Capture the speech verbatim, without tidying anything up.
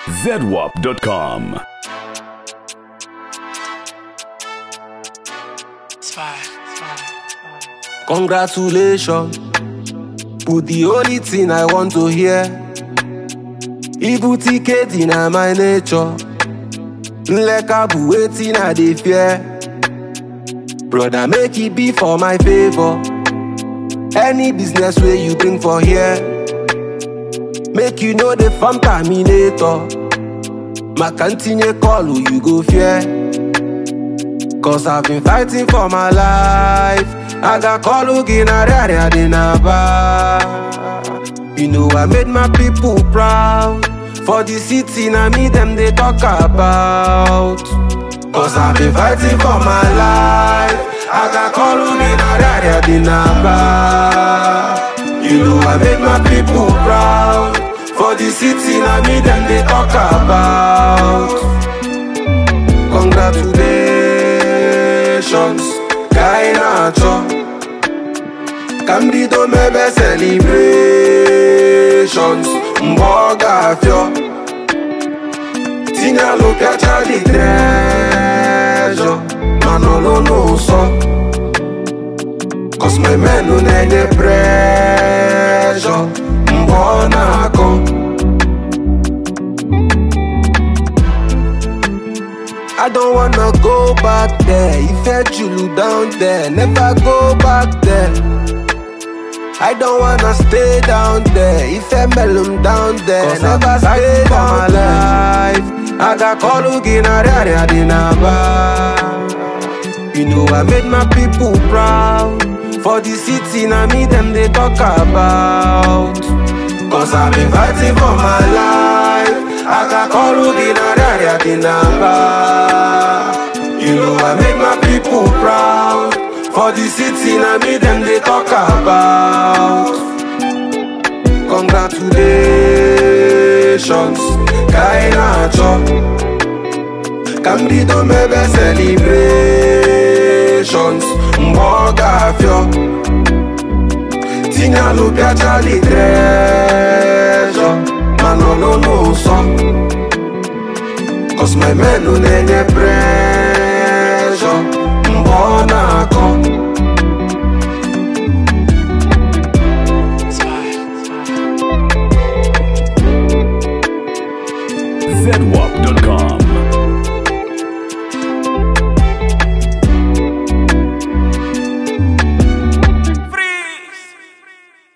zedwap dot com. Congratulations, but the only thing I want to hear, Ibuti in my nature, Nlekabu waiting I dey fear. Brother, make it be for my favor. Any business where you bring for here, make you know the farm terminator. My continue call who you go fear. Cause I've been fighting for my life. I got call again, I You know I made my people proud. For the city, now me them they talk about. Cause I've been fighting for my life. I got call again, I You know I made my people proud. For the city, now me them they talk about. Congratulations, guy nacho. Cambido mebe celebrations. Mboga fio. Tina lo piacha di treasure. Manolo no so. Cause my men no need pressure. Mbona ko. I don't wanna go back there. If I Julu down there, never go back there. I don't wanna stay down there. If I melum down there, never stay down there. I got Kolugi na rare dinaba. You know I made my people proud. For the city, now me them they talk about. Cause I've been fighting for my life. I got Kolugi na rare dinaba. You know I make my people proud. For the city, now me them they talk about. Congratulations, Kainacho. Cambido mebe celebrations. Mboga fio. Tina lo piacha di treasure. Manolo no so. Cause my men no need pressure. Mbona ko.